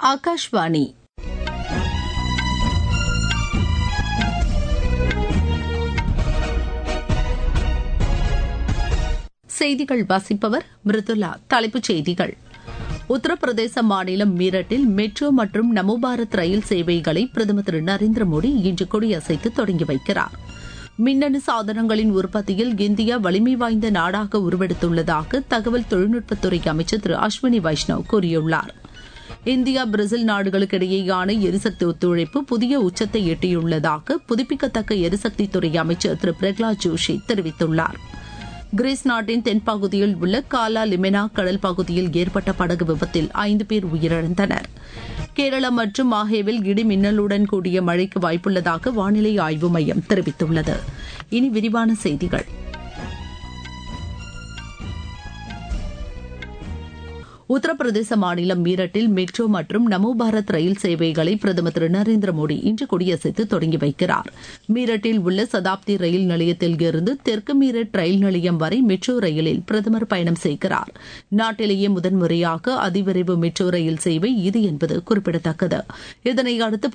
ஆகாஷ்வாணி. செய்திகள் வாசிப்பவர் மிருதுலா. தலைப்புச் செய்திகள்: உத்தரப்பிரதேச மாநிலம் மீரட்டில் மெட்ரோ மற்றும் நமோ பாரத் ரயில் சேவைகளை பிரதமர் திரு நரேந்திர மோடி இன்று கொடியசைத்து தொடங்கி வைக்கிறார். மின்னணு சாதனங்களின் உற்பத்தியில் இந்தியா வலிமை வாய்ந்த நாடாக உருவெடுத்துள்ளதாக தகவல் தொழில்நுட்பத்துறை அமைச்சர் திரு அஸ்வினி வைஷ்ணவ் கூறியுள்ளார். இந்தியா பிரேசில் நாடுகளுக்கு இடையேயான எரிசக்தி ஒத்துழைப்பு புதிய உச்சத்தை எட்டியுள்ளதாக புதுப்பிக்கத்தக்க எரிசக்தித்துறை அமைச்சர் திரு பிரகலாத் ஜோஷி தெரிவித்துள்ளார். கிரீஸ் நாட்டின் தென்பகுதியில் உள்ள காலா லிமெனா கடல் பகுதியில் ஏற்பட்ட படகு விபத்தில் 5 பேர் உயிரிழந்தனர். கேரளம் மற்றும் மாஹேவில் இடி மின்னலுடன் கூடிய மழைக்கு வாய்ப்புள்ளதாக வானிலை ஆய்வு மையம் தெரிவித்துள்ளது. இனி விரிவான செய்திகள். உத்தரப்பிரதேச மாநிலம் மீரட்டில் மெட்ரோ மற்றும் நமோ பாரத் ரயில் சேவைகளை பிரதமர் திரு நரேந்திர மோடி இன்று கொடியசைத்து தொடங்கி வைக்கிறார். மீரட்டில் உள்ள சதாப்தி ரயில் நிலையத்தில் இருந்து தெற்கு மீரட் ரயில் நிலையம் வரை மெட்ரோ ரயிலில் பிரதமர் பயணம் செய்கிறார். நாட்டிலேயே முதன்முறையாக அதிவிரைவு மெட்ரோ ரயில் சேவை இது என்பது குறிப்பிடத்தக்கது. இதனையடுத்து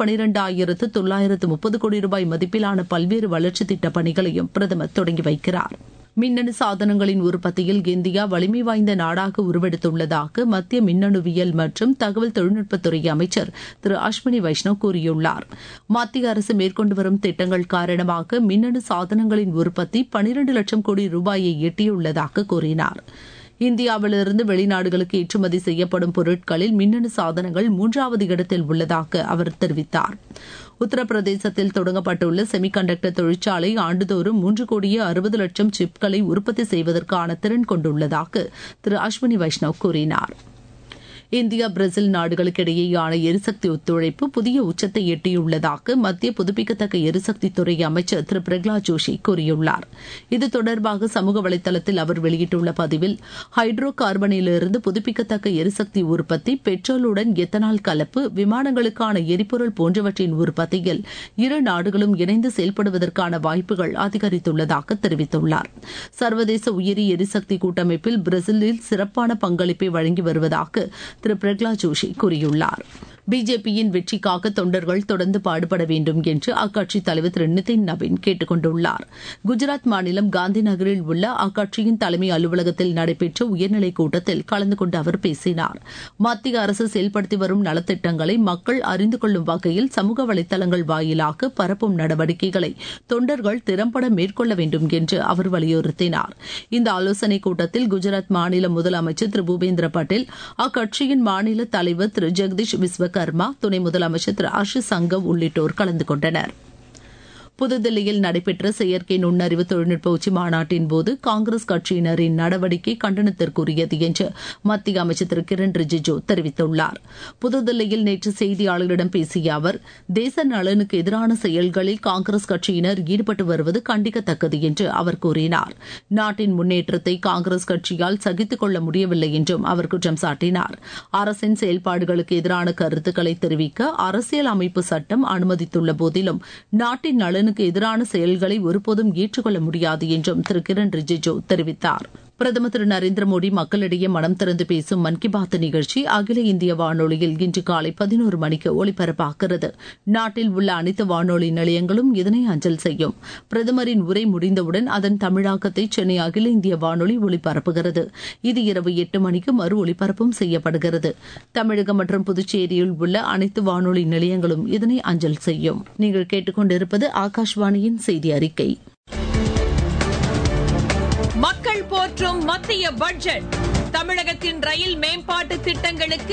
12,930 கோடி ரூபாய் மதிப்பிலான பல்வேறு வளர்ச்சித் திட்டப் பணிகளையும் பிரதமர் தொடங்கி வைக்கிறார். மின்னணு சாதனங்களின் உற்பத்தியில் இந்தியா வலிமை வாய்ந்த நாடாக உருவெடுத்துள்ளதாக மத்திய மின்னணுவியல் மற்றும் தகவல் தொழில்நுட்பத்துறை அமைச்சர் திரு அஸ்வினி வைஷ்ணவ் கூறியுள்ளார். மத்திய அரசு மேற்கொண்டு வரும் திட்டங்கள் காரணமாக மின்னணு சாதனங்களின் உற்பத்தி 12 லட்சம் கோடி ரூபாயை எட்டியுள்ளதாக கூறினார். இந்தியாவிலிருந்து வெளிநாடுகளுக்கு ஏற்றுமதி செய்யப்படும் பொருட்களில் மின்னணு சாதனங்கள் 3வது இடத்தில் உள்ளதாக அவர் தெரிவித்தார். உத்தரப்பிரதேசத்தில் தொடங்கப்பட்டுள்ள செமிகண்டக்டர் தொழிற்சாலை ஆண்டுதோறும் 3,60,00,000 சிப்களை உற்பத்தி செய்வதற்கான திறன் கொண்டுள்ளதாக திரு அஸ்வினி வைஷ்ணவ் கூறினார். இந்தியா பிரேசில் நாடுகளுக்கு இடையேயான எரிசக்தி ஒத்துழைப்பு புதிய உச்சத்தை எட்டியுள்ளதாக மத்திய புதுப்பிக்கத்தக்க எரிசக்தித்துறை அமைச்சர் திரு பிரகலாத் ஜோஷி கூறியுள்ளார். இது தொடர்பாக சமூக வலைதளத்தில் அவர் வெளியிட்டுள்ள பதிவில், ஹைட்ரோ கார்பனிலிருந்து புதுப்பிக்கத்தக்க எரிசக்தி உற்பத்தி, பெட்ரோலுடன் எத்தனால் கலப்பு, விமானங்களுக்கான எரிபொருள் போன்றவற்றின் உற்பத்தியில் இரு நாடுகளும் இணைந்து செயல்படுவதற்கான வாய்ப்புகள் அதிகரித்துள்ளதாக தெரிவித்துள்ளார். சர்வதேச உயிரி எரிசக்தி கூட்டமைப்பில் பிரேசிலில் சிறப்பான பங்களிப்பை வழங்கி வருவதாக திரு பிரகலாத் ஜோஷி கூறியுள்ளார். பிஜேபியின் வெற்றிக்காக தொண்டர்கள் தொடர்ந்து பாடுபட வேண்டும் என்று அக்கட்சித் தலைவர் திரு நிதின் நவீன் கேட்டுக் கொண்டுள்ளார். குஜராத் மாநிலம் காந்தி நகரில் உள்ள அக்கட்சியின் தலைமை அலுவலகத்தில் நடைபெற்ற உயர்நிலைக் கூட்டத்தில் கலந்து கொண்டு அவர் பேசினார். மத்திய அரசு செயல்படுத்தி வரும் நலத்திட்டங்களை மக்கள் அறிந்து கொள்ளும் வகையில் சமூக வலைதளங்கள் வாயிலாக பரப்பும் நடவடிக்கைகளை தொண்டர்கள் திறம்பட மேற்கொள்ள வேண்டும் என்று அவர் வலியுறுத்தினார். இந்த ஆலோசனைக் கூட்டத்தில் குஜராத் மாநில முதலமைச்சர் திரு பூபேந்திர பட்டேல், அக்கட்சியின் மாநில தலைவர் திரு ஜெகதீஷ் விஸ்வகர்மா, துணை முதலமைச்சர் திரு ஹர்ஷ் சங்கவ் உள்ளிட்டோர் கலந்து கொண்டனர். புதுதில்லியில் நடைபெற்ற செயற்கை நுண்ணறிவு தொழில்நுட்ப உச்சி மாநாட்டின் போது காங்கிரஸ் கட்சியினரின் நடவடிக்கை கண்டனத்திற்குரியது என்று மத்திய அமைச்சர் திரு கிரண் ரிஜிஜூ தெரிவித்துள்ளார். புதுதில்லியில் நேற்று செய்தியாளர்களிடம் பேசிய அவர், தேச நலனுக்கு எதிரான செயல்களில் காங்கிரஸ் கட்சியினர் ஈடுபட்டு வருவது கண்டிக்கத்தக்கது என்று அவர் கூறினார். நாட்டின் முன்னேற்றத்தை காங்கிரஸ் கட்சியால் சகித்துக் கொள்ள முடியவில்லை என்றும் அவர் குற்றம் சாட்டினார். அரசின் செயல்பாடுகளுக்கு எதிரான கருத்துக்களை தெரிவிக்க அரசியல் அமைப்பு சட்டம் அனுமதித்துள்ள போதிலும் நாட்டின் நலனுக்கு எதிரான செயல்களை ஒருபோதும் ஏற்றுக்கொள்ள முடியாது என்றும் திரு கிரண் ரிஜிஜூ தெரிவித்தார். பிரதமர் திரு நரேந்திர மோடி மக்களிடையே மனம் திறந்து பேசும் மன் கி பாத் நிகழ்ச்சி அகில இந்திய வானொலியில் இன்று காலை 11 மணிக்கு ஒலிபரப்பாகிறது. நாட்டில் உள்ள அனைத்து வானொலி நிலையங்களும் இதனை அஞ்சல் செய்யும். பிரதமரின் உரை முடிந்தவுடன் அதன் தமிழாக்கத்தை சென்னை அகில இந்திய வானொலி ஒலிபரப்புகிறது. இது இரவு 8 மணிக்கு மறு ஒலிபரப்பும் செய்யப்படுகிறது. தமிழகம் மற்றும் புதுச்சேரியில் உள்ள அனைத்து வானொலி நிலையங்களும் இதனை அஞ்சல் செய்யும். நீங்கள் கேட்டுக்கொண்டிருப்பது ஆகாஷ்வாணியின் செய்தி அறிக்கை. மக்கள் போற்றும் மத்திய பட்ஜெட். தமிழகத்தின் ரயில் மேம்பாட்டு திட்டங்களுக்கு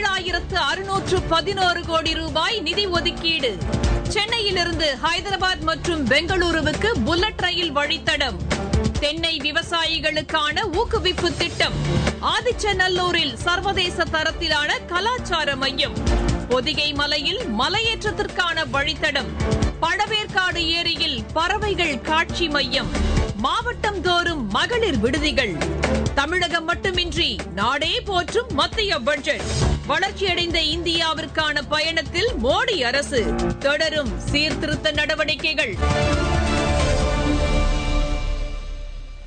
7,611 கோடி ரூபாய் நிதி ஒதுக்கீடு. சென்னையிலிருந்து ஹைதராபாத் மற்றும் பெங்களூருவுக்கு புல்லட் ரயில் வழித்தடம். தென்னை விவசாயிகளுக்கான ஊக்குவிப்பு திட்டம். ஆதிச்சநல்லூரில் சர்வதேச தரத்திலான கலாச்சார மையம். பொதிகை மலையில் மலையேற்றத்திற்கான வழித்தடம். பழவேற்காடு ஏரியில் பறவைகள் காட்சி மையம். மாவட்டம் தோறும் மகளிர் விடுதிகள். தமிழகம் மட்டுமின்றி நாடே போற்றும் மத்திய பட்ஜெட். வளர்ச்சியடைந்த இந்தியாவிற்கான பயணத்தில் மோடி அரசு. தொடரும் சீர்திருத்த நடவடிக்கைகள்.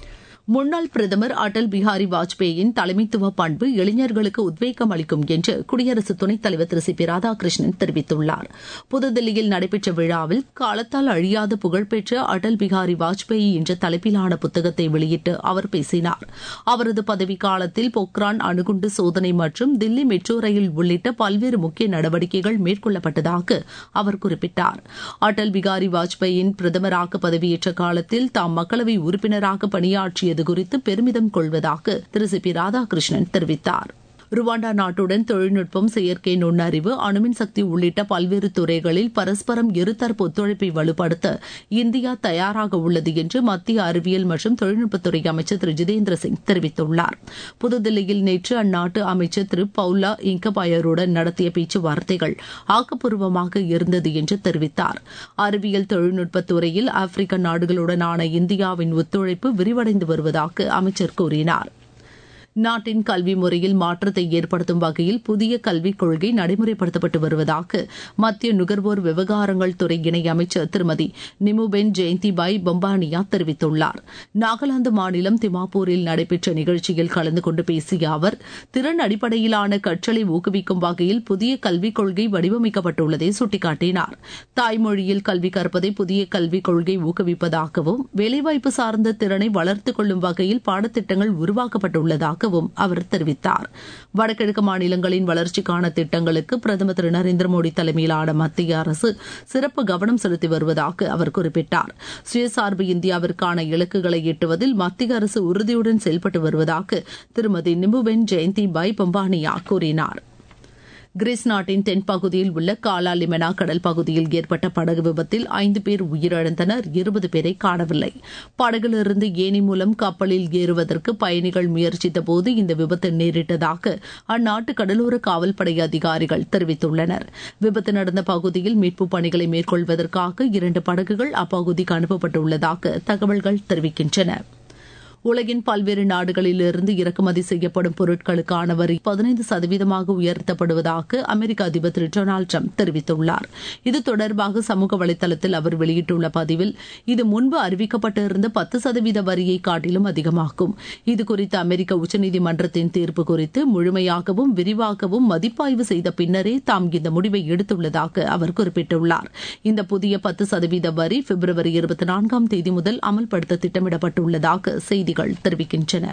முன்னாள் பிரதமர் அடல் பிஹாரி வாஜ்பேயின் தலைமைத்துவ பண்பு இளைஞர்களுக்கு உத்வேகம் அளிக்கும் என்று குடியரசு துணைத் தலைவர் திரு சி பி ராதாகிருஷ்ணன் தெரிவித்துள்ளார். புதுதில்லியில் நடைபெற்ற விழாவில் காலத்தால் அழியாத புகழ்பெற்ற அடல் பிஹாரி வாஜ்பேயி என்ற தலைப்பிலான புத்தகத்தை வெளியிட்டு அவர் பேசினார். அவரது பதவிக்காலத்தில் பொக்ரான் அணுகுண்டு சோதனை மற்றும் தில்லி மெட்ரோ ரயில் உள்ளிட்ட பல்வேறு முக்கிய நடவடிக்கைகள் மேற்கொள்ளப்பட்டதாக அவர் குறிப்பிட்டார். அடல் பிஹாரி வாஜ்பேயின் பிரதமராக பதவியேற்ற காலத்தில் தாம் மக்களவை உறுப்பினராக பணியாற்றிய குறித்து பெருமிதம் கொள்வதாக திரு சி பி ராதாகிருஷ்ணன் தெரிவித்தார். ருவாண்டா நாட்டுடன் தொழில்நுட்பம், செயற்கை நுண்ணறிவு, அணுமின் சக்தி உள்ளிட்ட பல்வேறு துறைகளில் பரஸ்பரம் இருதரப்பு ஒத்துழைப்பை வலுப்படுத்த இந்தியா தயாராக உள்ளது என்று மத்திய அறிவியல் மற்றும் தொழில்நுட்பத்துறை அமைச்சர் திரு ஜிதேந்திர சிங் தெரிவித்துள்ளார். புதுதில்லியில் நேற்று அந்நாட்டு அமைச்சர் திரு பவுலா இங்கபாயருடன் நடத்திய பேச்சுவார்த்தைகள் ஆக்கப்பூர்வமாக இருந்தது என்று தெரிவித்தார். அறிவியல் தொழில்நுட்பத்துறையில் ஆப்பிரிக்க நாடுகளுடனான இந்தியாவின் ஒத்துழைப்பு விரிவடைந்து வருவதாக அமைச்சர் கூறினார். நாட்டின் கல்வி முறையில் மாற்றத்தை ஏற்படுத்தும் வகையில் புதிய கல்விக் கொள்கை நடைமுறைப்படுத்தப்பட்டு வருவதாக மத்திய நுகர்வோர் விவகாரங்கள் துறை இணையமைச்சர் திருமதி நிமுபென் ஜெயந்திபாய் பொம்பானியா தெரிவித்துள்ளார். நாகாலாந்து மாநிலம் திமாப்பூரில் நடைபெற்ற நிகழ்ச்சியில் கலந்து கொண்டு பேசிய அவர், திறன் அடிப்படையிலான கற்றலை ஊக்குவிக்கும் வகையில் புதிய கல்விக் கொள்கை வடிவமைக்கப்பட்டுள்ளதை சுட்டிக்காட்டினார். தாய்மொழியில் கல்வி கற்பதை புதிய கல்விக் கொள்கை ஊக்குவிப்பதாகவும் வேலைவாய்ப்பு சார்ந்த திறனை வளர்த்துக் கொள்ளும் வகையில் பாடத்திட்டங்கள் உருவாக்கப்பட்டுள்ளதாக அவர் தெரிவித்தார். வடகிழக்கு மாநிலங்களின் வளர்ச்சிக்கான திட்டங்களுக்கு பிரதமர் திரு நரேந்திர மோடி தலைமையிலான மத்திய அரசு சிறப்பு கவனம் செலுத்தி வருவதாக அவர் குறிப்பிட்டார். சுயசார்பு இந்தியாவிற்கான இலக்குகளை எட்டுவதில் மத்திய அரசு உறுதியுடன் செயல்பட்டு வருவதாக திருமதி நிமுபென் ஜெயந்திபாய் பொம்பானியா கூறினார். கிரீஸ் நாட்டின் தென்பகுதியில் உள்ள காலா லிமெனா கடல் பகுதியில் ஏற்பட்ட படகு விபத்தில் 5 பேர் உயிரிழந்தனர், 20 பேரை காணவில்லை. படகிலிருந்து ஏணி மூலம் கப்பலில் ஏறுவதற்கு பயணிகள் முயற்சித்தபோது இந்த விபத்து நேரிட்டதாக அந்நாட்டு கடலோர காவல்படை அதிகாரிகள் தெரிவித்துள்ளனர். விபத்து நடந்த பகுதியில் மீட்புப் பணிகளை மேற்கொள்வதற்காக 2 படகுகள் அப்பகுதிக்கு அனுப்பப்பட்டுள்ளதாக தகவல்கள் தெரிவிக்கின்றன. உலகின் பல்வேறு நாடுகளிலிருந்து இறக்குமதி செய்யப்படும் பொருட்களுக்கான வரி 15% உயர்த்தப்படுவதாக அமெரிக்க அதிபர் திரு டொனால்டு டிரம்ப் தெரிவித்துள்ளார். இது தொடர்பாக சமூக வலைதளத்தில் அவர் வெளியிட்டுள்ள பதிவில், இது முன்பு அறிவிக்கப்பட்டிருந்த 10% வரியை காட்டிலும் அதிகமாகும். இதுகுறித்து அமெரிக்க உச்சநீதிமன்றத்தின் தீர்ப்பு குறித்து முழுமையாகவும் விரிவாகவும் மதிப்பாய்வு செய்த பின்னரே தாம் இந்த முடிவை எடுத்துள்ளதாக அவர் குறிப்பிட்டுள்ளார். இந்த புதிய 10% வரி பிப்ரவரி 24 முதல் அமல்படுத்த திட்டமிடப்பட்டுள்ளதாக செய்தி தெரிவிக்கின்றன.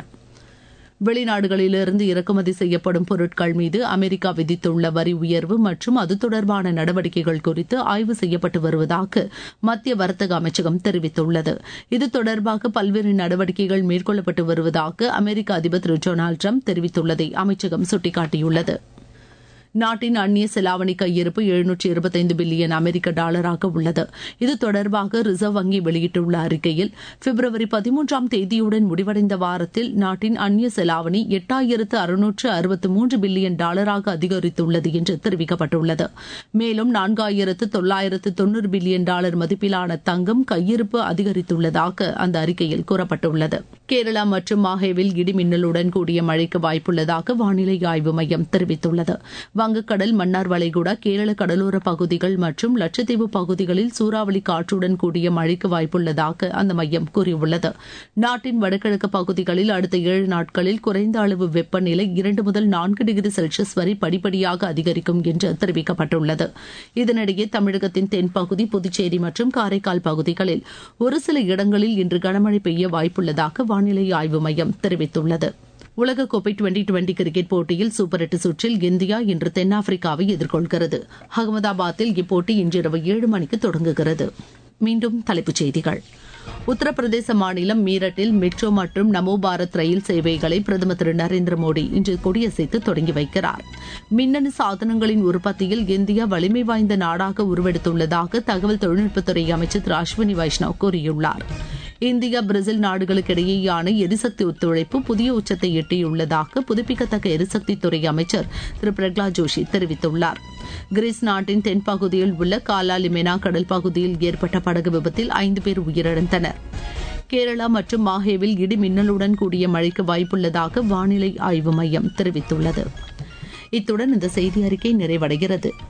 வெளிநாடுகளிலிருந்து இறக்குமதி செய்யப்படும் பொருட்கள் மீது அமெரிக்கா விதித்துள்ள வரி உயர்வு மற்றும் அது தொடர்பான நடவடிக்கைகள் குறித்து ஆய்வு செய்யப்பட்டு வருவதாக மத்திய வர்த்தக அமைச்சகம் தெரிவித்துள்ளது. இது தொடர்பாக பல்வேறு நடவடிக்கைகள் மேற்கொள்ளப்பட்டு வருவதாக அமெரிக்க அதிபர் திரு டொனால்டு டிரம்ப் தெரிவித்துள்ளதை அமைச்சகம் சுட்டிக்காட்டியுள்ளது. நாட்டின் அந்நிய செலாவணி கையிருப்பு 725 பில்லியன் அமெரிக்க டாலராக உள்ளது. இது தொடர்பாக ரிசர்வ் வங்கி வெளியிட்டுள்ள அறிக்கையில், பிப்ரவரி 13 முடிவடைந்த வாரத்தில் நாட்டின் அந்நிய செலாவணி 8663 பில்லியன் டாலராக அதிகரித்துள்ளது என்று தெரிவிக்கப்பட்டுள்ளது. மேலும் 4990 பில்லியன் டாலர் மதிப்பிலான தங்கம் கையிருப்பு அதிகரித்துள்ளதாக அந்த அறிக்கையில் கூறப்பட்டுள்ளது. கேரளா மற்றும் மாஹேவில் இடிமின்னலுடன் கூடிய மழைக்கு வாய்ப்புள்ளதாக வானிலை ஆய்வு மையம் தெரிவித்துள்ளது. வங்கக்கடல், மன்னார் வளைகுடா, கேரள கடலோர பகுதிகள் மற்றும் லட்சத்தீவு பகுதிகளில் சூறாவளி காற்றுடன் கூடிய மழைக்கு வாய்ப்புள்ளதாக அந்த மையம் கூறியுள்ளது. நாட்டின் வடகிழக்கு பகுதிகளில் அடுத்த 7 நாட்களில் குறைந்த அளவு வெப்பநிலை 2 முதல் 4 டிகிரி செல்சியஸ் வரை படிப்படியாக அதிகரிக்கும் என்று தெரிவிக்கப்பட்டுள்ளது. இதனிடையே தமிழகத்தின் தென்பகுதி, புதுச்சேரி மற்றும் காரைக்கால் பகுதிகளில் ஒரு சில இடங்களில் இன்று கனமழை பெய்ய வாய்ப்புள்ளதாக வானிலை ஆய்வு மையம் தெரிவித்துள்ளது. உலகக்கோப்பை 2020 கிரிக்கெட் போட்டியில் சூப்பர் 8 சுற்றில் இந்தியா இன்று தென்னாப்பிரிக்காவை எதிர்கொள்கிறது. அகமதாபாத்தில் இப்போட்டி இன்றிரவு 7 மணிக்கு தொடங்குகிறது. மீண்டும் தலைப்புச் செய்திகள். உத்தரப்பிரதேச மாநிலம் மீரட்டில் மெட்ரோ மற்றும் நமோ பாரத் ரயில் சேவைகளை பிரதமர் திரு நரேந்திர மோடி இன்று கொடியசைத்து தொடங்கி வைக்கிறார். மின்னணு சாதனங்களின் உற்பத்தியில் இந்தியா வலிமை வாய்ந்த நாடாக உருவெடுத்துள்ளதாக தகவல் தொழில்நுட்பத்துறை அமைச்சர் திரு அஸ்வினி வைஷ்ணவ் கூறியுள்ளார். இந்தியா, பிரேசில் நாடுகளுக்கிடையேயான எரிசக்தி ஒத்துழைப்பு புதிய உச்சத்தை எட்டியுள்ளதாக புதுப்பிக்கத்தக்க எரிசக்தித்துறை அமைச்சர் திரு பிரகலாத் ஜோஷி தெரிவித்துள்ளார். கிரீஸ் நாட்டின் தென்பகுதியில் உள்ள காலா லிமெனா கடல் பகுதியில் ஏற்பட்ட படகு விபத்தில் 5 பேர் உயிரிழந்தனர். கேரளா மற்றும் மாஹேவில் இடி மின்னலுடன் கூடிய மழைக்கு வாய்ப்புள்ளதாக வானிலை ஆய்வு மையம் தெரிவித்துள்ளது. இத்துடன் இந்த செய்தி அறிக்கை நிறைவடைகிறது.